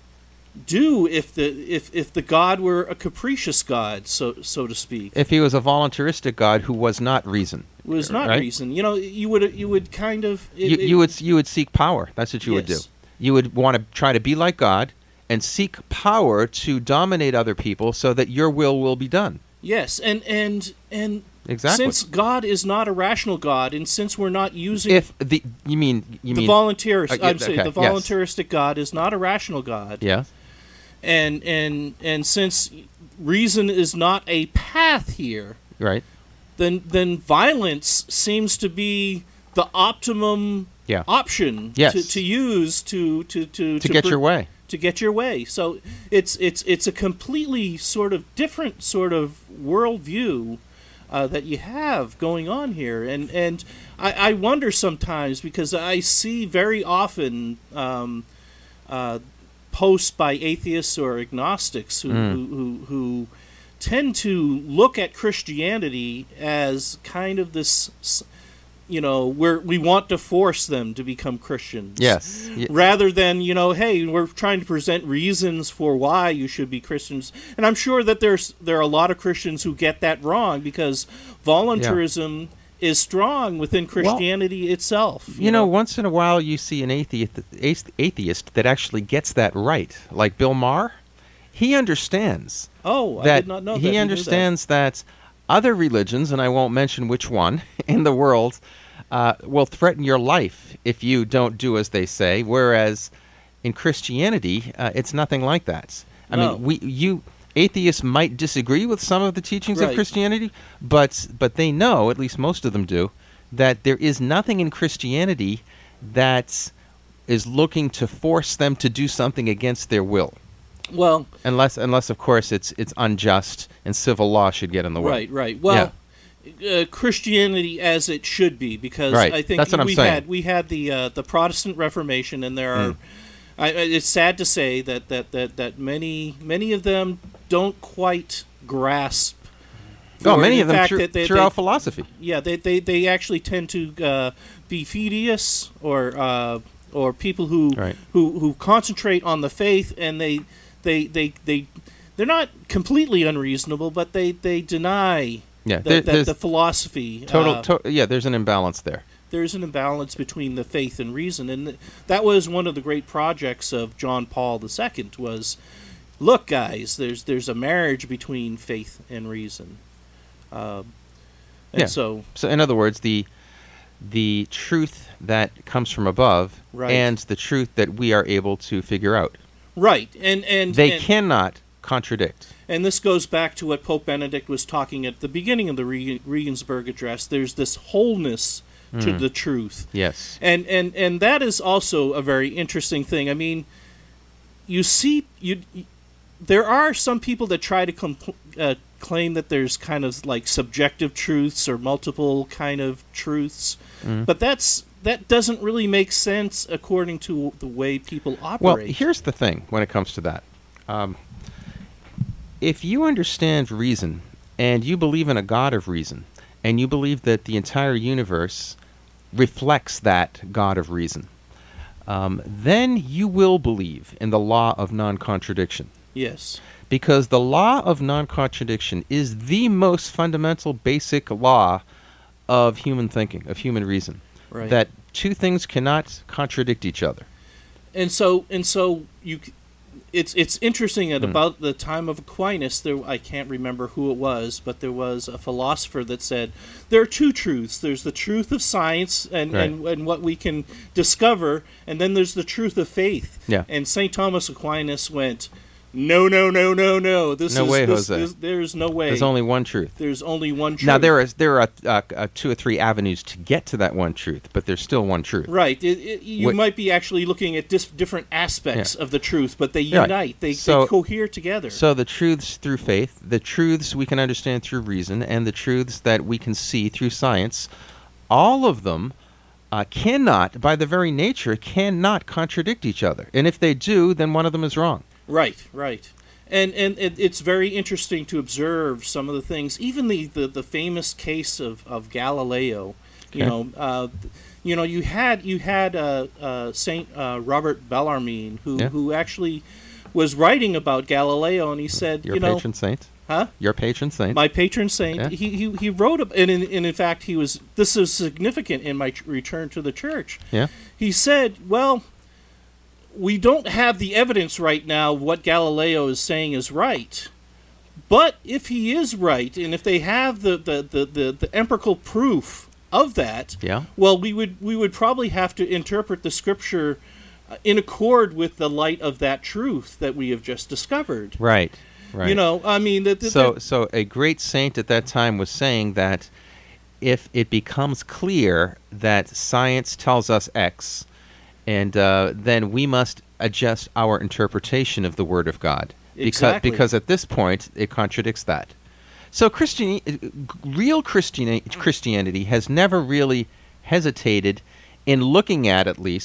do if the if, if the God were a capricious God, so so to speak. If he was a voluntaristic God who was not reason. It was not right? reason. You know, you would you would kind of it, You, it- you would you would seek power. That's what you would do. Yes. You would want to try to be like God and seek power to dominate other people so that your will will be done. yes, and and and Exactly. since God is not a rational God, and since we're not using If the you mean you the mean volunteer, Uh, yeah, I'm saying okay, the yes. voluntaristic God is not a rational God. yeah. and and and since reason is not a path here, Right. then then violence seems to be the optimum Yeah. option Yes. to, to use to to to To get pr- your way. to get your way. So it's it's it's a completely sort of different sort of worldview uh, that you have going on here, and and I, I wonder sometimes, because I see very often um, uh, posts by atheists or agnostics who Mm. who, who who tend to look at Christianity as kind of this, you know, where we want to force them to become Christians. Yes. Y- Rather than, you know, hey, we're trying to present reasons for why you should be Christians. And I'm sure that there's there are a lot of Christians who get that wrong because voluntarism yeah. is strong within Christianity well, itself. You, you know, know, once in a while you see an atheist, atheist that actually gets that right, like Bill Maher. He understands. Oh, that I did not know that. He, he understands that. that other religions, and I won't mention which one in the world, uh, will threaten your life if you don't do as they say. Whereas in Christianity, uh, it's nothing like that. I no. mean, we you atheists might disagree with some of the teachings right. of Christianity, but but they know, at least most of them do, that there is nothing in Christianity that is looking to force them to do something against their will. Well, unless, unless of course, it's it's unjust and civil law should get in the way. Right, right. Well, yeah. uh, Christianity as it should be, because right. I think That's what we I'm saying. had we had the uh, the Protestant Reformation, and there are. Mm. I, it's sad to say that, that, that, that many many of them don't quite grasp. Oh, many of them through, they, throughout they, philosophy. Yeah, they, they, they actually tend to uh, be fideist or uh, or people who, right. who who concentrate on the faith, and they. They, they, they, they're not completely unreasonable, but they, they deny yeah, the, there, the, the philosophy. Total, uh, to- yeah, there's an imbalance there. There's an imbalance between the faith and reason, and th- that was one of the great projects of John Paul the Second. Was, look, guys, there's there's a marriage between faith and reason, uh, and yeah. so so in other words, the the truth that comes from above right. and the truth that we are able to figure out. Right, and and they and, cannot contradict. And this goes back to what Pope Benedict was talking at the beginning of the Reg- Regensburg Address. There's this wholeness mm. to the truth. Yes, and and and that is also a very interesting thing. I mean, you see, you, you there are some people that try to compl- uh, claim that there's kind of like subjective truths or multiple kind of truths, mm. but that's. That doesn't really make sense according to the way people operate. Well, here's the thing when it comes to that. Um, if you understand reason, and you believe in a God of reason, and you believe that the entire universe reflects that God of reason, um, then you will believe in the law of non-contradiction. Yes. Because the law of non-contradiction is the most fundamental, basic law of human thinking, of human reason. Right. That two things cannot contradict each other. And so and so you it's it's interesting at mm. about the time of Aquinas, there I can't remember who it was, but there was a philosopher that said there are two truths. There's the truth of science and, right. and, and what we can discover, and then there's the truth of faith. Yeah. And Saint Thomas Aquinas went, No, no, no, no, no. This no is, way, this, Jose. This, there's no way. There's only one truth. There's only one truth. Now, there, is, there are uh, uh, two or three avenues to get to that one truth, but there's still one truth. Right. It, it, you what, might be actually looking at dis- different aspects yeah. of the truth, but they right. unite. They, so, they cohere together. So the truths through faith, the truths we can understand through reason, and the truths that we can see through science, all of them uh, cannot, by the very nature, cannot contradict each other. And if they do, then one of them is wrong. Right, right. And and it, it's very interesting to observe some of the things, even the, the, the famous case of, of Galileo. You okay. know, uh, you know, you had you had uh, uh, Saint uh, Robert Bellarmine, who yeah. who actually was writing about Galileo, and he said, Your you know, patron saint, huh? Your patron saint, my patron saint. Yeah. He, he he wrote, and in, and in fact, he was. This is significant in my return to the church. Yeah. He said, well. We don't have the evidence right now of what Galileo is saying is right. But if he is right, and if they have the, the, the, the, the empirical proof of that, yeah. well, we would we would probably have to interpret the scripture in accord with the light of that truth that we have just discovered. Right, right. You know, I mean... The, the, so, the, so a great saint at that time was saying that if it becomes clear that science tells us X... And uh, then we must adjust our interpretation of the Word of God. Exactly. Because, because at this point, it contradicts that. So Christian, real Christian, Christianity has never really hesitated in looking at, at least,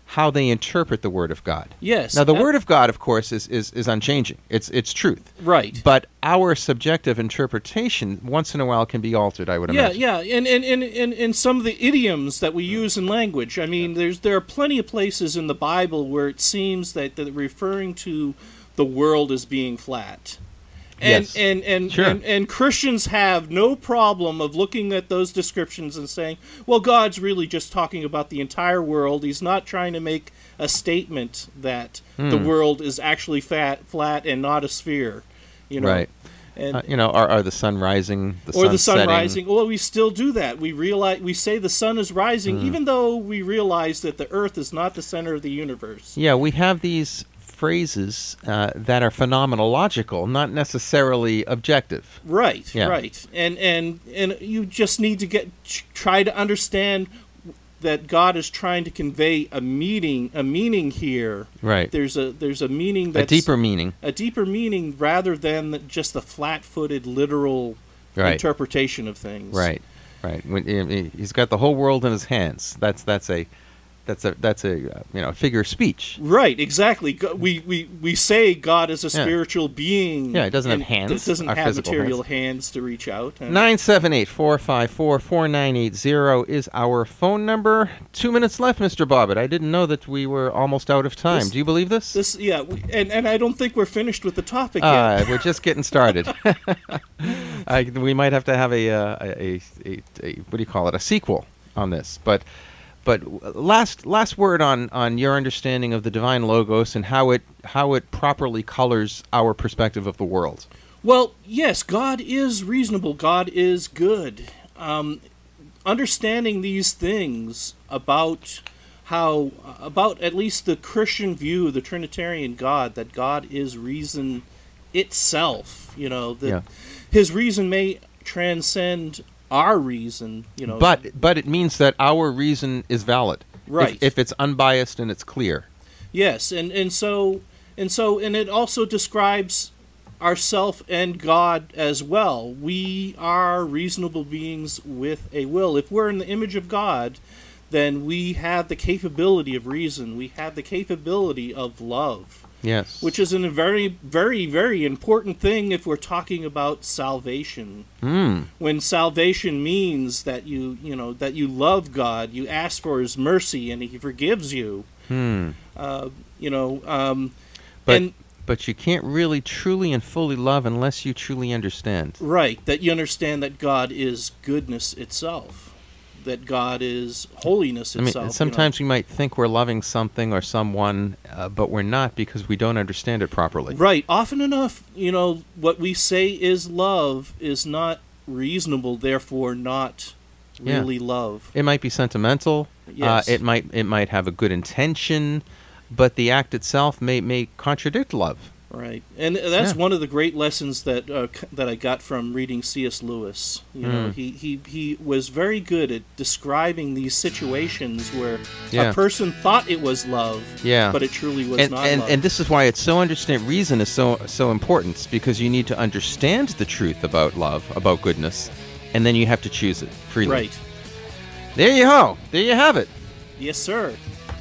how they interpret the Word of God. Yes. Now, the ab- Word of God, of course, is, is, is unchanging. It's it's truth. Right. But our subjective interpretation, once in a while, can be altered, I would Yeah, imagine. yeah, and and, and, and and some of the idioms that we use in language. I mean, there's there are plenty of places in the Bible where it seems that they're referring to the world as being flat. And, Yes. and, and, Sure. and and Christians have no problem of looking at those descriptions and saying, well, God's really just talking about the entire world. He's not trying to make a statement that the Hmm. world is actually fat, flat and not a sphere. You know? Right. And, Uh, you know, are, are the sun rising, the or sun the sun setting? rising. Well, we still do that. We realize we say the sun is rising, even though we realize that the Earth is not the center of the universe. Yeah, we have these phrases uh, that are phenomenological, not necessarily objective. Right, Yeah. right, and and and you just need to get try to understand that God is trying to convey a meaning, a meaning here. Right. There's a there's a meaning A that's deeper meaning. a deeper meaning rather than the- just the flat-footed literal Right. interpretation of things. Right. Right. When, he- he's got the whole world in his hands. That's that's a that's a that's a uh, you know figure of speech. Right, exactly. Go- We, we we say God is a Yeah. spiritual being. Yeah, it doesn't have and hands, It doesn't our have physical material hands. to reach out. and- Nine seven eight four five four four nine eight zero is our phone number. Two minutes left, Mister Bobbitt. I didn't know that we were almost out of time. This- Do you believe this? This, yeah, we, and and I don't think we're finished with the topic yet. Uh, we're just getting started. I, we might have to have a, uh, a, a, a what do you call it? A sequel on this. But but last last word on, on your understanding of the divine logos and how it how it properly colors our perspective of the world. Well, yes, God is reasonable. God is good. Um, understanding these things about how about at least the Christian view, the Trinitarian God, that God is reason itself. You know that Yeah. His reason may transcend our reason. You know, But but it means that our reason is valid. If- Right. If, it's unbiased and it's clear. Yes, and, and so and so and it also describes ourself and God as well. We are reasonable beings with a will. If we're in the image of God, then we have the capability of reason. We have the capability of love, Yes. which is a very, very, very important thing if we're talking about salvation. Mm. When salvation means that you, you know, that you love God, you ask for His mercy, and He forgives you. Hmm. Uh, you know, um, But and but you can't really truly and fully love unless you truly understand. right, that you understand that God is goodness itself, that God is holiness I mean, itself. you know. sometimes we might think we're loving something or someone, uh, but we're not because we don't understand it properly. Right. Often enough, you know, what we say is love is not reasonable, therefore not Yeah. really love. It might be sentimental. Yes. Uh, it might it might have a good intention, but the act itself may may contradict love. Right. And that's Yeah. one of the great lessons that uh, c- that I got from reading C S. Lewis. You know, Mm. he, he, he was very good at describing these situations where Yeah. a person thought it was love, Yeah. but it truly was and not and, love. and this is why it's so understand reason is so so important. It's because you need to understand the truth about love, about goodness, and then you have to choose it freely. Right. There you go. There you have it. Yes, sir.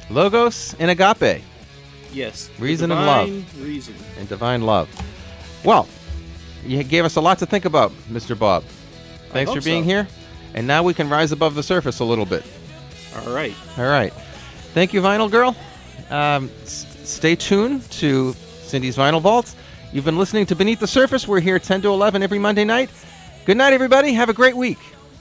Logos and agape Yes. The Reason and love. divine Reason. and divine love. Well, you gave us a lot to think about, Mister Bob. Thanks hope for being so. here. And now we can rise above the surface a little bit. All right. All right. Thank you, Vinyl Girl. Um, s- stay tuned to Cindy's Vinyl Vault. You've been listening to Beneath the Surface. We're here ten to eleven every Monday night. Good night, everybody. Have a great week.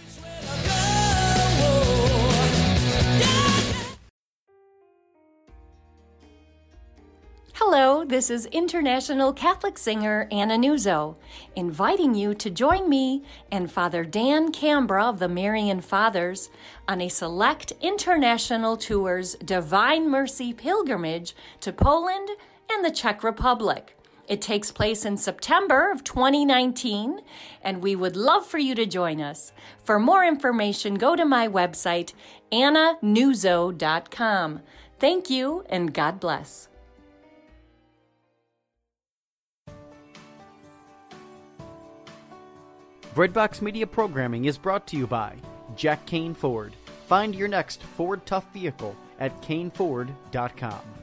Hello, this is international Catholic singer Anna Nuzzo, inviting you to join me and Father Dan Cambra of the Marian Fathers on a select international tour's Divine Mercy pilgrimage to Poland and the Czech Republic. It takes place in September of twenty nineteen, and we would love for you to join us. For more information, go to my website, anna nuzzo dot com. Thank you, and God bless. Breadbox Media programming is brought to you by Jack Kane Ford, Find your next Ford Tough vehicle at Kane Ford dot com.